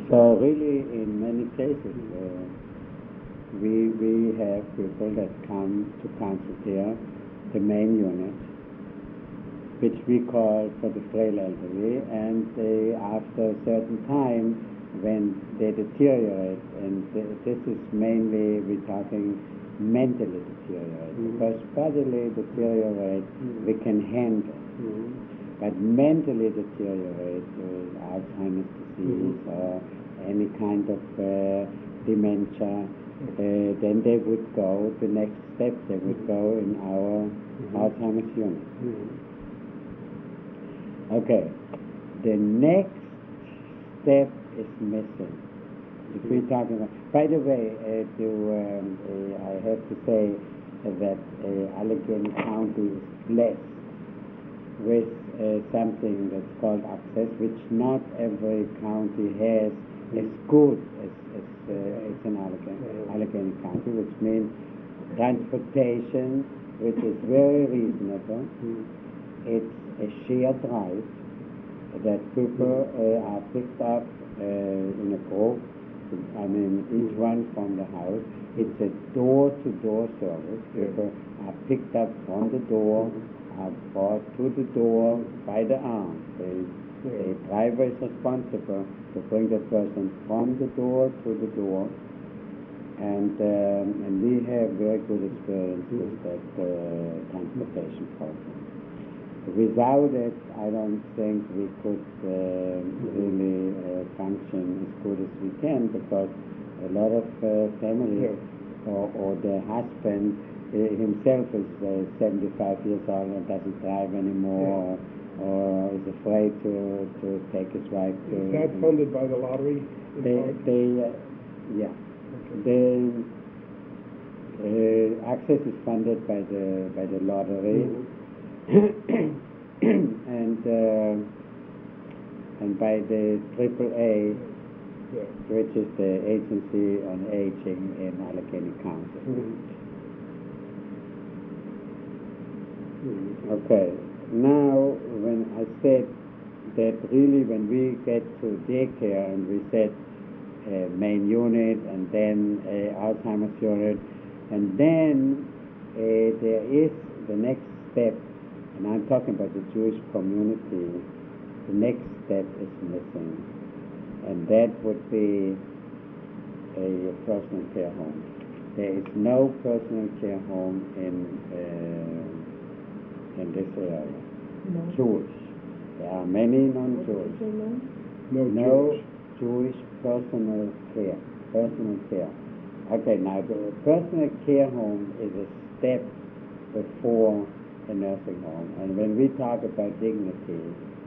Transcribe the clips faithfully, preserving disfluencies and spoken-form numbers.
So really, in many cases, uh, we we have people that come to council here, the main unit, which we call for the frail elderly, and they, after a certain time, when they deteriorate, and th- this is mainly we're talking mentally deteriorate, Mm-hmm. because bodily deteriorate Mm-hmm. we can handle. Mm-hmm. But mentally deteriorate, uh, Alzheimer's disease Mhm. or any kind of uh, dementia, uh, then they would go, the next step, they would go in our Mhm. Alzheimer's unit. Mhm. Okay, the next step is missing. If we're talking about, by the way, uh, to, um, uh, I have to say that uh, Allegheny County is blessed with uh, something that's called access, which not every county has as good as, as uh, it's in Allegheny, Allegheny County, which means transportation, which is very reasonable. It's a shared drive that people uh, are picked up uh, in a group. I mean, each one from the house. It's a door-to-door service. People are picked up from the door, are brought to the door by the arm. The, the driver is responsible to bring the person from the door to the door, and um, and we have very good experience with that uh, transportation program. Without it, I don't think we could uh, really uh, function as good as we can, because a lot of uh, families or, or the husband uh, himself is uh, seventy-five years old and doesn't drive anymore, or, or is afraid to, to take his wife to... Is that funded by the lottery? in They, part? they uh, yeah. The uh, access is funded by the by the lottery. and uh, and by the triple A, Yeah. which is the Agency on Aging in Allegheny County. Mhm. Mhm. Okay, now when I said that really when we get to daycare and we said uh, main unit and then uh, Alzheimer's unit, and then uh, there is the next step, and I'm talking about the Jewish community, the next step is missing, and that would be a personal care home. There is no personal care home in uh, in this area. No. Jewish. There are many non-Jewish. No, No Jewish. Jewish personal care. Personal care. Okay, now the personal care home is a step before a nursing home. And when we talk about dignity,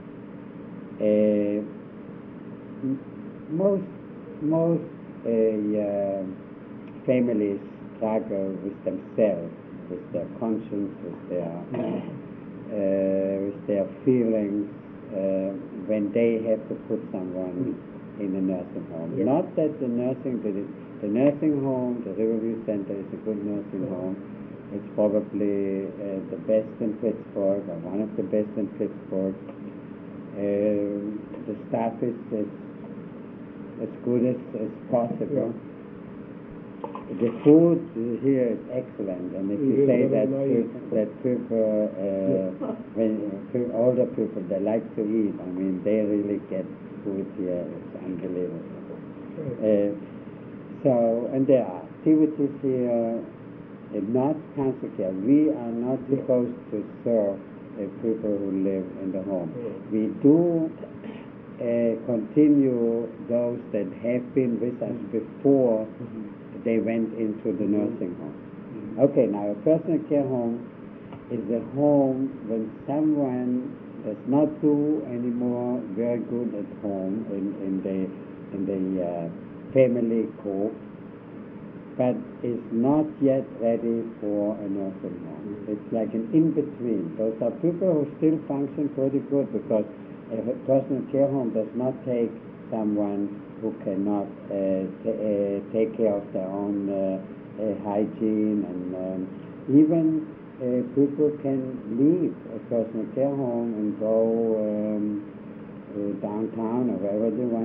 uh, m- most most uh, uh, families struggle with themselves, with their conscience, with their uh, with their feelings uh, when they have to put someone in a nursing home. Yeah. Not that the nursing, the, the nursing home, the Riverview Center is a good nursing home. It's probably uh, the best in Pittsburgh, or one of the best in Pittsburgh. Uh, the staff is, is as good as, as possible. The food here is excellent, and if you It is say very that nice. people, that people, uh, when pe- older people, they like to eat, I mean, they really get food here. It's unbelievable. Uh, so, and there are activities here, uh, not cancer care. We are not supposed to serve uh, people who live in the home. We do uh, continue those that have been with us before they went into the nursing home. Okay, now a personal care home is a home when someone does not do anymore very good at home in, in the in the uh, family group, but is not yet ready for a nursing home. It's like an in-between. Those are people who still function pretty good, because a personal care home does not take someone who cannot uh, t- uh, take care of their own uh, uh, hygiene, and um, even uh, people can leave a personal care home and go um, uh, downtown or wherever they want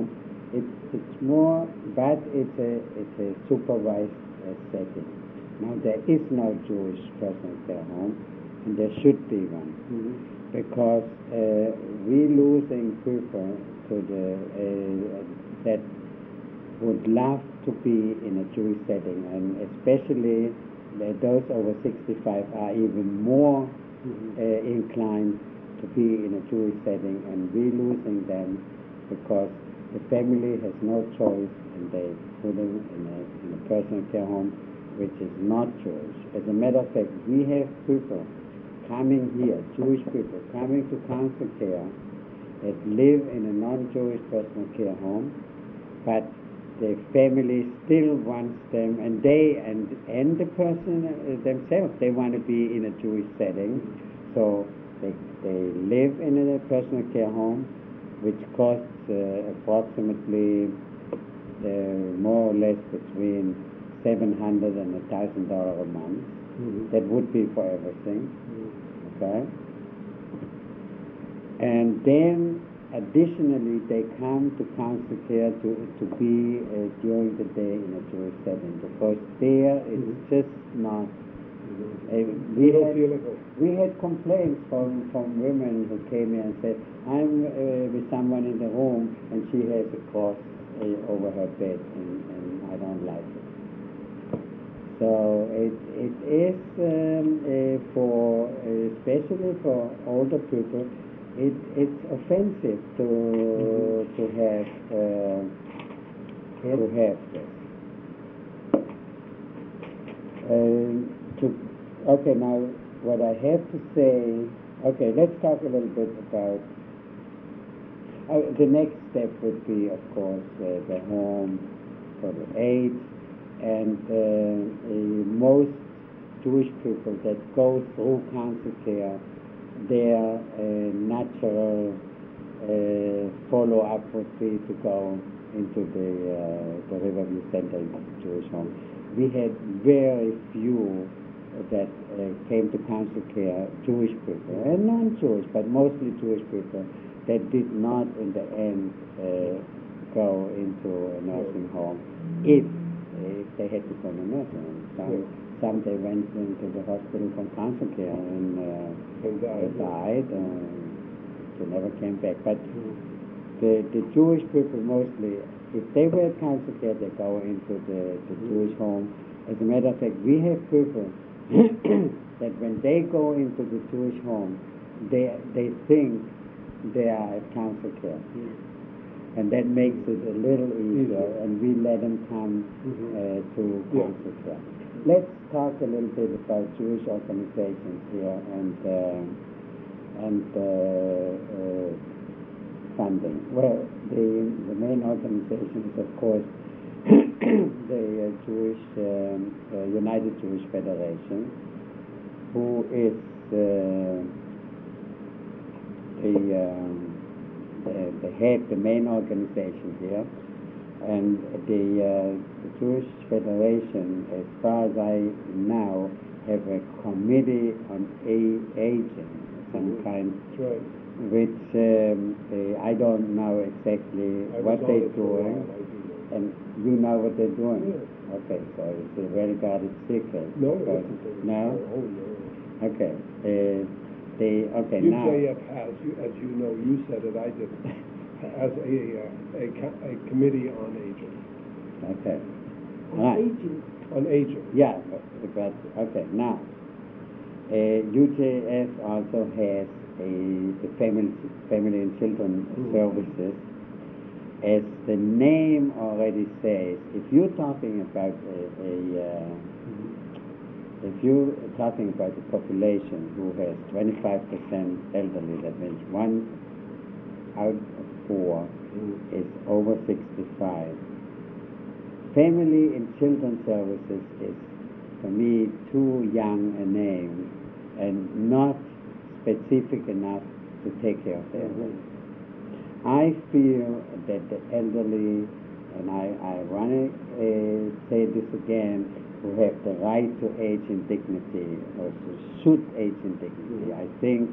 It's it's more, but it's a it's a supervised uh, setting. Now there is no Jewish personal care home, and there should be one, Mhm. because uh, we losing people to the uh, that would love to be in a Jewish setting, and especially the, those over sixty-five are even more Mhm. uh, inclined to be in a Jewish setting, and we losing them because the family has no choice, and they put them in a, in a personal care home which is not Jewish. As a matter of fact, we have people coming here, Jewish people coming to council care, that live in a non-Jewish personal care home, but the family still wants them, and they and and the person uh, themselves, they want to be in a Jewish setting, so they they live in a personal care home, which costs uh, approximately uh, more or less between seven hundred and a thousand dollars a month. Mhm. That would be for everything, Mhm. okay? And then additionally, they come to council care to, to be uh, during the day in a Jewish setting, because there it's Mhm. just not. Mhm. Uh, You we, don't had, feel at home. we had complaints from, from women who came here and said, I'm uh, with someone in the room and she has a cross uh, over her bed, and, and I don't like it. So it, it is um, uh, for, uh, especially for older people, it, it's offensive to Mhm. to have uh, to have this. Um, to, okay, now what I have to say. Okay, let's talk a little bit about. Uh, the next step would be, of course, uh, the home for the aged, and uh, uh, most Jewish people that go through cancer care, their uh, natural uh, follow-up would be to go into the uh, the Riverview Center Jewish home. We had very few that uh, came to cancer care, Jewish people, and non-Jewish, but mostly Jewish people, that did not in the end uh, go into a nursing home if, if they had to go to nursing home. Some, Yeah. some they went into the hospital from cancer care and uh, And died. they died, and they never came back. But Mhm. the, the Jewish people mostly, if they were at cancer care, they go into the, the Mhm. Jewish home. As a matter of fact, we have people that when they go into the Jewish home, they they think they are at cancer care, Mhm. and that makes it a little easier, Easier. and we let them come Mhm. uh, to Yeah. cancer care. Let's talk a little bit about Jewish organizations here and uh, and uh, uh, funding. Well, the the main organization is, of course, the uh, Jewish um, uh, United Jewish Federation, who is uh, the, um, the the head, the main organization here, and the, uh, the Jewish Federation, as far as I know, have a committee on a- aging, some Mhm. kind, That's right. which um, uh, I don't know exactly I was what on they're it for a doing. while, I do know. And you know what they're doing? Yeah. Okay, so it's a well-guarded secret. No, it But- isn't. No? Oh, no. Okay. Uh, the, okay, U now... J F has, you- as you know, you said it, I didn't, has a, uh, a, co- a committee on aging. Okay. On Right. aging. On aging. Yeah, but, but okay, now, uh, U J F also has a, the family, family and children Mhm. services. As the name already says, if you're talking about a, a uh, if you're talking about a population who has twenty-five percent elderly, that means one out of four Mhm. is over sixty-five. Family and children services is, for me, too young a name and not specific enough to take care of the elderly. I feel that the elderly, and I, I want to uh, say this again, who have the right to age in dignity, or should age in dignity. Mhm. I think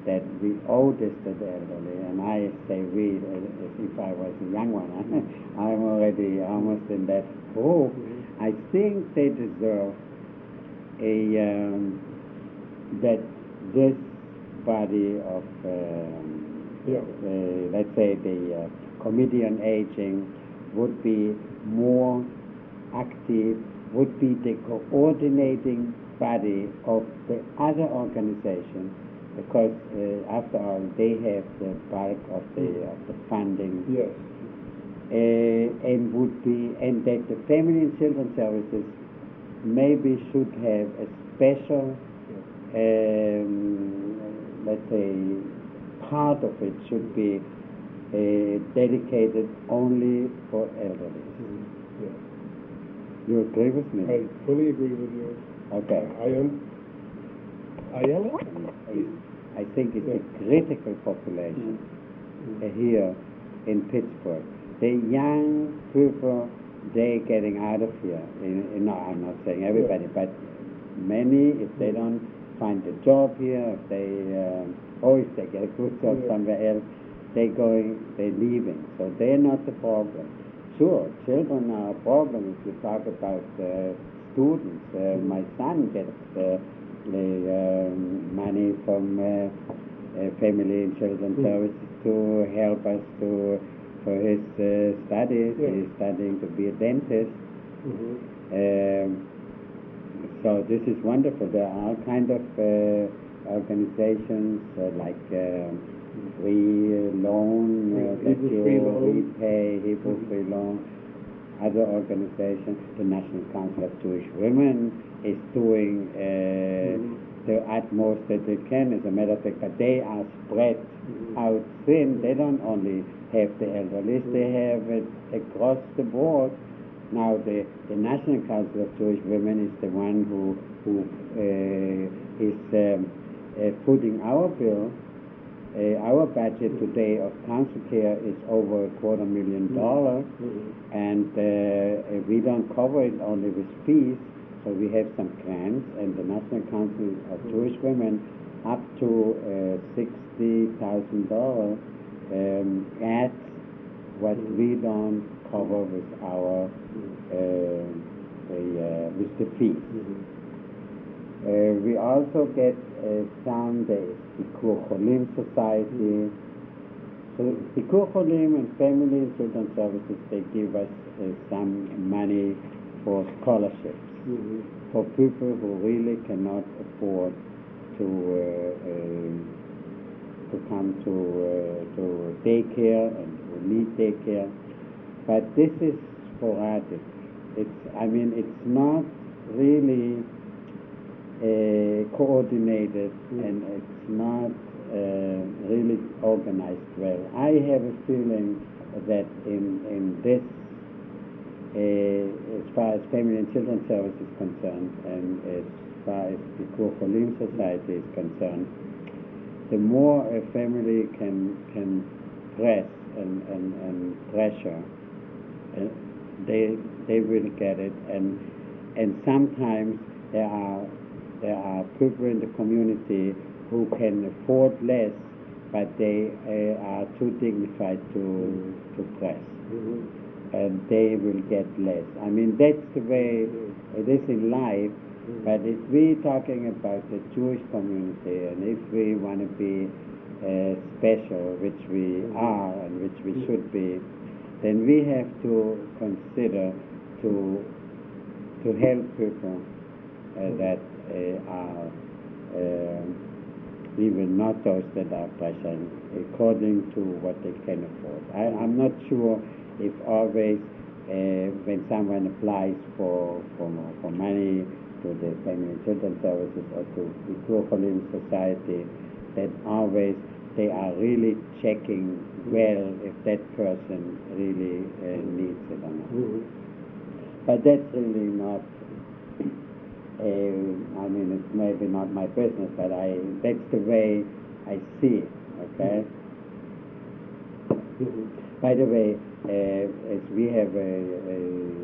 that we owe this to the elderly, and I say we as as if I was a young one. I'm already almost in that group. I think they deserve a um, that this body of um, Yeah. uh, let's say the uh, Committee on Aging would be more active, would be the coordinating body of the other organizations, because uh, after all they have the bulk of the of the funding, Yes. uh, and would be and that the Family and Children Services maybe should have a special, um, let's say, part of it should be uh, dedicated only for elderly. Yeah. You agree with me? I fully agree with you. Okay. I am. I am. I think it's a critical population uh, here in Pittsburgh. The young people, they getting out of here. In, in, no, I'm not saying everybody, but many, if they don't find a job here, if they, uh, or if they get a good job Yeah. somewhere else, they going, they leaving. So they're not the problem. Sure, children are a problem if you talk about uh, students. Uh, my son gets uh, the um, money from uh, uh, Family and Children Mm. Services to help us to for his uh, studies. Yeah. He's studying to be a dentist. Mhm. Um, so this is wonderful. There are kind of uh, organizations uh, like uh, free uh, loan uh, Yeah, that Hebrew you Free Loan. repay, Hebrew Mhm. Free Loan. Other organizations, the National Council of Jewish Women is doing uh, Mhm. the utmost that they can. As a matter of fact, but they are spread Mhm. out thin. They don't only have the elderly, they have it across the board. Now the, the National Council of Jewish Women is the one who who uh, is um, uh, putting our bill. Uh, our budget today of council care is over a quarter million dollars, Mhm. and uh, we don't cover it only with fees. So we have some grants, and the National Council of Jewish Women up to uh, sixty thousand dollars um, at what we don't cover with our uh, the, uh, with the fees. Mhm. Uh, we also get uh, some the Bikur Cholim Society. So Bikur Cholim and Family and Children Services, they give us uh, some money for scholarships Mhm. for people who really cannot afford to uh, um, to come to uh, to daycare and who need daycare. But this is sporadic. It's I mean it's not really uh, coordinated, Mm. and it's not uh, really organized well. I have a feeling that in in this, uh, as far as Family and Children Service is concerned, and as far as the Bikur Cholim Society is concerned, the more a family can can press and and, and pressure, uh, they they will get it, and and sometimes there are there are people in the community who can afford less, but they uh, are too dignified to to press, Mhm. and they will get less. I mean that's the way it is in life. But if we're talking about the Jewish community, and if we want to be uh, special, which we are and which we should be, then we have to consider to to help people uh, that uh, are um even not those that are pressured, according to what they can afford. I, I'm not sure if always uh, when someone applies for for, for money to the Family and Children Services or to the Bikur Cholim Society, that always they are really checking well if that person really uh, needs it or not. Mhm. But that's really not, uh, I mean, it's maybe not my business, but I that's the way I see it, okay? Mhm. By the way, uh, as we have a, a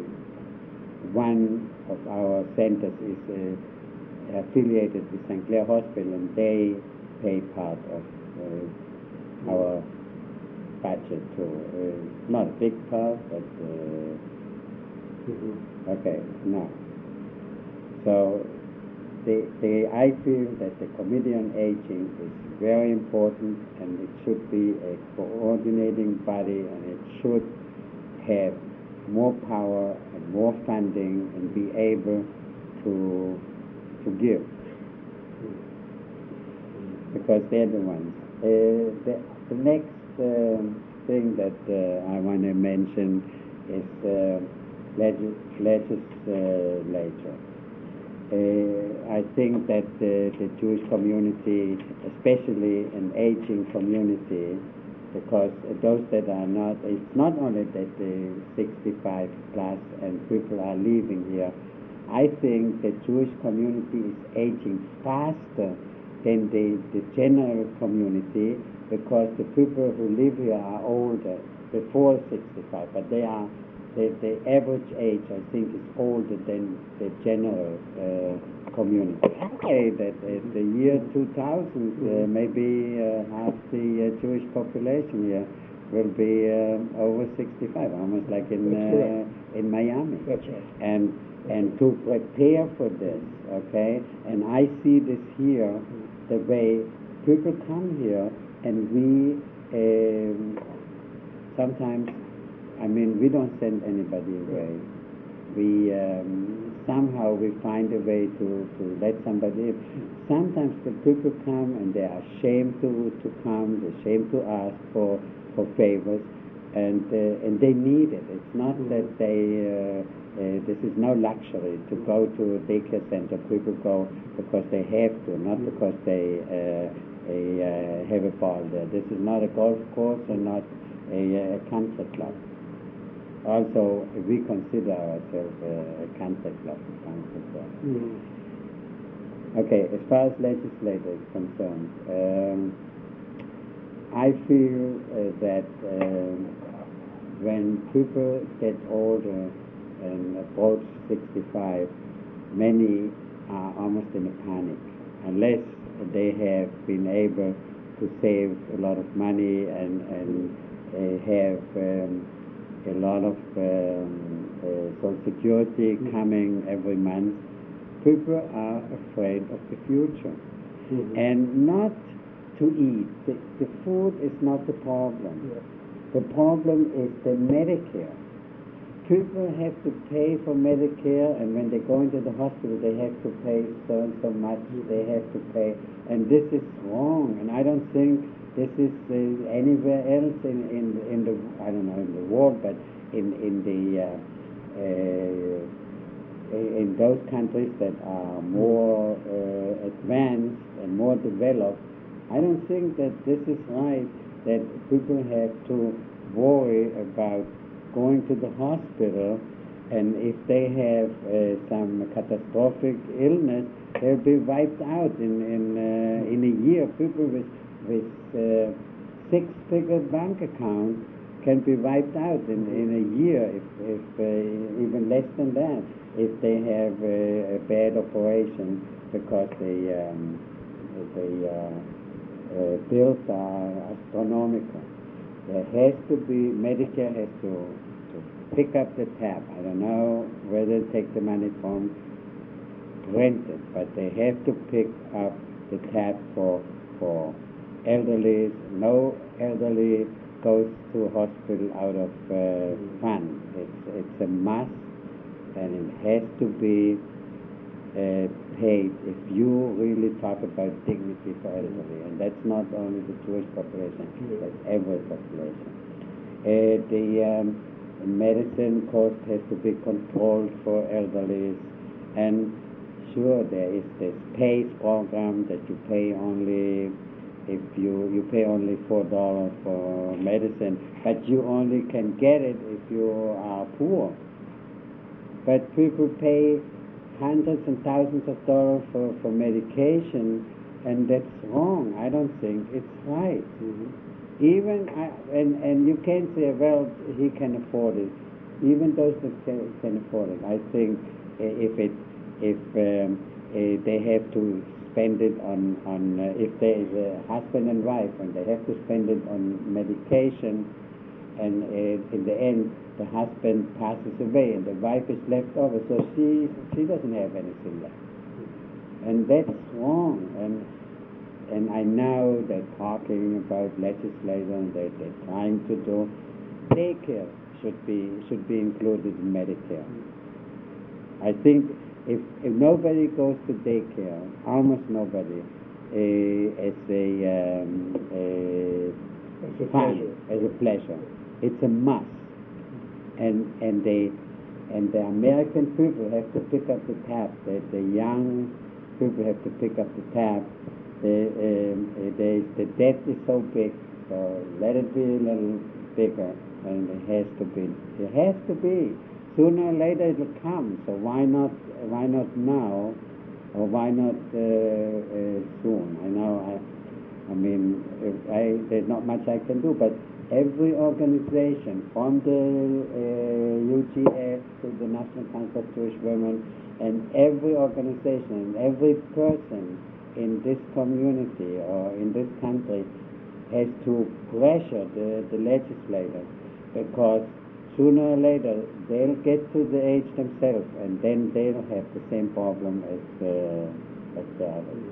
one of our centers is uh, affiliated with Saint Clair Hospital, and they pay part of uh, our budget too. Uh, not a big part, but uh, Mhm. okay, no. So the, the, I feel that the Committee on Aging is very important, and it should be a coordinating body, and it should have more power and more funding and be able to to give, because they're the ones. Uh, the, the next um thing that uh, I want to mention is uh, legis- legislature. Uh, I think that uh, the Jewish community, especially an aging community, because those that are not, it's not only that the sixty-five plus and people are leaving here. I think the Jewish community is aging faster than the, the general community, because the people who live here are older, before sixty-five, but they are, the, the average age, I think, is older than the general uh, community. I say that at the year two thousand, uh, maybe uh, half the uh, Jewish population here will be uh, over sixty-five, almost like in uh, in Miami. That's right. And and to prepare for this, okay? And I see this here, the way people come here, and we um, sometimes, I mean, we don't send anybody away. We um, somehow we find a way to, to let somebody in. Sometimes the people come and they are ashamed to, to come, they're ashamed to ask for, for favors, and uh, and they need it. It's not that they, uh, uh, this is no luxury to go to a daycare center. People go because they have to, not because they, uh, they uh, have a ball there. This is not a golf course and not a, a country club. Also, we consider ourselves a, a country club. Country club. Mhm. Okay, as far as legislature is concerned, um, I feel uh, that um, when people get older and approach sixty-five, many are almost in a panic, unless they have been able to save a lot of money and, and uh, have um, a lot of um, uh, Social Security coming every month. People are afraid of the future. Mhm. And not to eat. The, the food is not the problem. Yeah. The problem is the Medicare. People have to pay for Medicare, and when they go into the hospital, they have to pay so and so much. They have to pay, and this is wrong. And I don't think this is uh, anywhere else in, in in the I don't know in the world, but in in the uh, uh, in those countries that are more uh, advanced and more developed. I don't think that this is right, that people have to worry about going to the hospital, and if they have uh, some catastrophic illness, they'll be wiped out in in uh, in a year. People with with uh, six-figure bank account can be wiped out in, in a year, if, if uh, even less than that, if they have uh, a bad operation, because the um, the uh, uh, bills are astronomical. There has to be, Medicare has to, to pick up the tab. I don't know whether to take the money from rented, but they have to pick up the tab for for elderly. No elderly goes to hospital out of uh, fun. It's it's a must, and it has to be uh, paid if you really talk about dignity for elderly, and that's not only the Jewish population, that's every population. Uh, the um, medicine cost has to be controlled for elderly, and sure, there is this PACE program that you pay only if you you pay only four dollars for medicine, but you only can get it if you are poor. But people pay hundreds and thousands of dollars for, for medication, and that's wrong. I don't think it's right. Mhm. Even I, and and you can't say, well, he can afford it. Even those that can, can afford it, I think uh, if it if um, uh, they have to spend it on, on uh, if there is a husband and wife and they have to spend it on medication, and uh, in the end the husband passes away and the wife is left over, so she she doesn't have anything left, and that's wrong. And and I know they're talking about legislation that they're trying to do. Daycare should be should be included in Medicare. I think if if nobody goes to daycare, almost nobody, uh, as a, um, a As a fun, pleasure. as a pleasure, it's a must. And and they and the American people have to pick up the tab. The, the young people have to pick up the tab. The um, they, the debt is so big, so let it be a little bigger, and it has to be. It has to be. Sooner or later it will come. So why not? Why not now? Or why not uh, uh, soon? I know. I. I mean, if I, there's not much I can do, but every organization, from the uh, U G F to the National Council of Jewish Women, and every organization, and every person in this community or in this country has to pressure the, the legislators, because sooner or later they'll get to the age themselves, and then they'll have the same problem as, uh, as the others.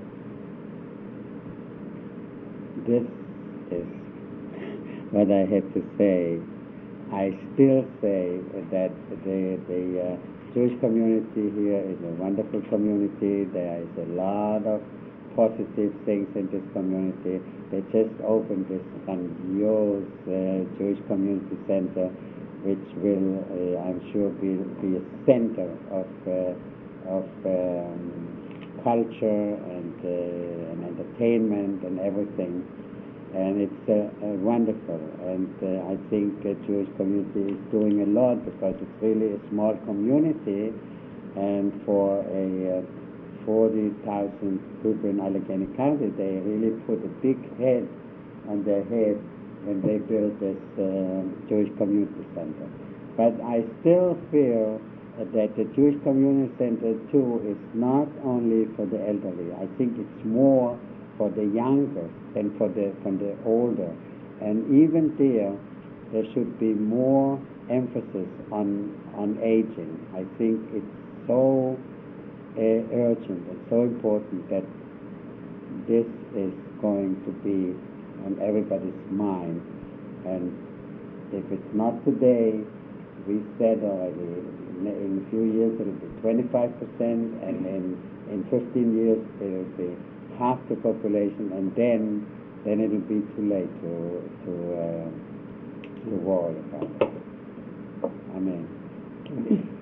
This is what I have to say. I still say that the, the uh, Jewish community here is a wonderful community. There is a lot of positive things in this community. They just opened this grandiose uh, Jewish community center, which will, uh, I'm sure, be, be a center of, uh, of um, culture and, uh, and entertainment and everything. And it's uh, uh, wonderful, and uh, I think the Jewish community is doing a lot, because it's really a small community, and for a uh, forty thousand people in Allegheny County, they really put a big head on their head when they built this uh, Jewish Community Center. But I still feel that the Jewish Community Center, too, is not only for the elderly. I think it's more for the younger than for the from the older, and even there, there should be more emphasis on on aging. I think it's so uh, urgent and so important that this is going to be on everybody's mind. And if it's not today, we said already, in, in a few years it'll be twenty-five percent, and in in fifteen years it'll be half the population, and then then it'll be too late to to uh, to worry about it. Amen.